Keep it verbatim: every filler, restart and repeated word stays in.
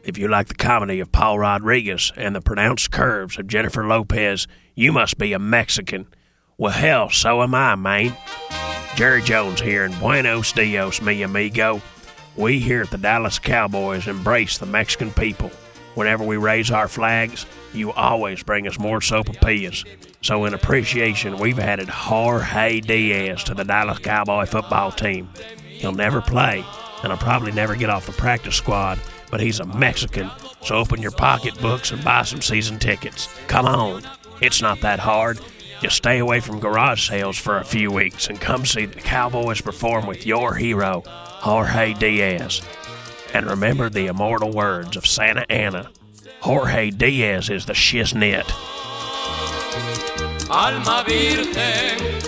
If you like the comedy of Paul Rodriguez and the pronounced curves of Jennifer Lopez, you must be a Mexican. Well, hell, so am I, man. Jerry Jones here, and buenos dios, mi amigo. We here at the Dallas Cowboys embrace the Mexican people. Whenever we raise our flags, you always bring us more sopapillas. So in appreciation, we've added Jorge Diaz to the Dallas Cowboy football team. He'll never play, and he'll probably never get off the practice squad, but he's a Mexican, so open your pocketbooks and buy some season tickets. Come on, it's not that hard. Just stay away from garage sales for a few weeks and come see the Cowboys perform with your hero, Jorge Diaz. And remember the immortal words of Santa Anna, Jorge Diaz is the shiznit. Alma Virgen